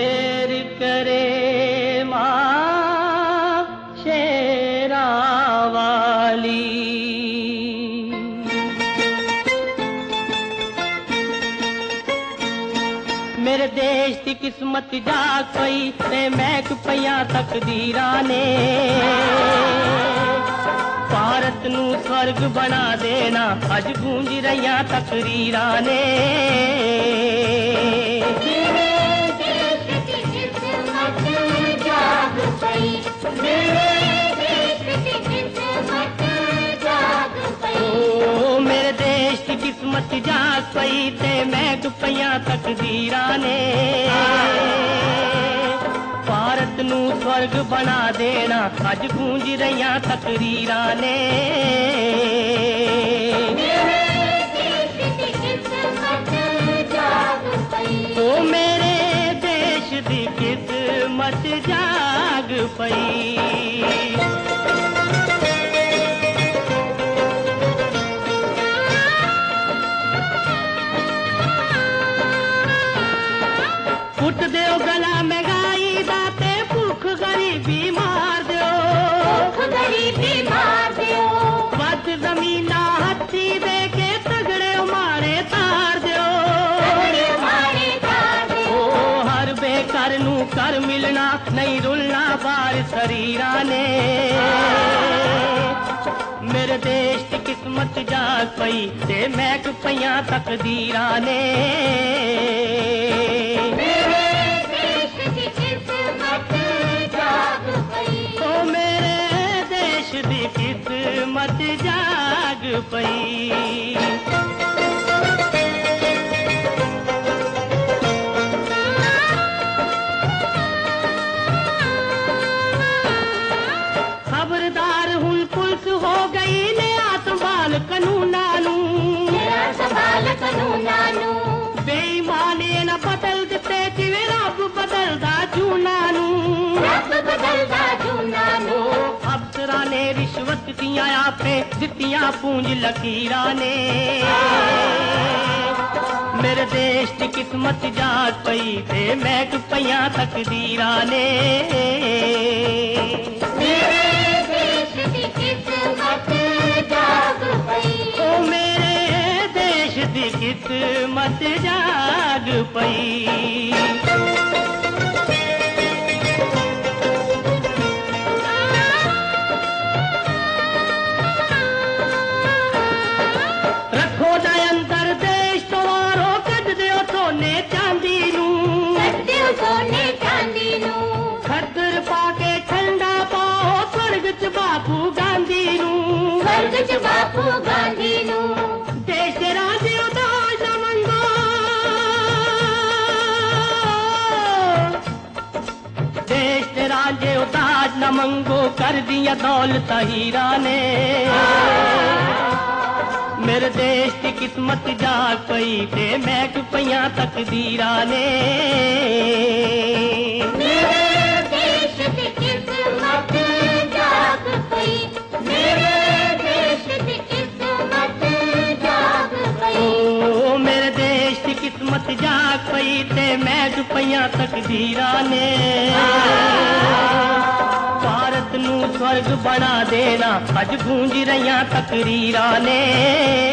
शेर करे माँ शेरा वाली। मेरे देश की किस्मत जाग पई ते महक पईयां तकदीरां ने। भारत नू स्वर्ग बना देना अज गूंज रहियां तकरीरां ने। मेरे देश की किस्मत जाग पई ते महक पईयां तकदीरां ने। भारत नू स्वर्ग बना देना अज गूंज रहियां तकरीरां ने। ओ मेरे देश दी किस्मत जाग पई। पुट देओ गला महंगाई दा ते भुख गरीबी मार दियो। गरीबी मार दियो। वध जमीना हथी दे के तगड़े मारे तार दियो। ओ हर बेकार नू कर मिलना नहीं रुलना बार शरीरां ने। मेरे देश की किस्मत जाग पई ते महक पईयां तकदीरां ने। किस्मत जाग पई। खबरदार हुन पुलिस हो गई नया संभाल कानूना नू। बेईमाने न बदल दिते जिवें रब बदलदा जूना नू। अफसरां ने रिश्वत दियां आपे दित्तियां पूंज लकीरां ने। मेरे देश की किस्मत जाग पई ते महक पईयां तकदीरां ने। मेरे देश की किस्मत जाग पई। ओ मेरे देश की किस्मत जाग पई। खद्दर पाके ठंडा पाओ स्वर्ग च बापू गांधी नू। स्वर्ग च बापू गांधी नू। देश दे राजे उदास न मंगो। देश दे राजे उदास न मंगो कर दिया दौलत हीरा ने। मेरे देश की किस्मत जाग पई ते महक पईयां तकदीरां ने। मेरे देश की किस्मत जाग पई। मेरे देश की किस्मत जाग पई। ओ मेरे देश की किस्मत जाग पई ते महक पईयां तकदीरां ने। भारत नू स्वर्ग बना देना अज गूंज रहियां तकरीरां ने।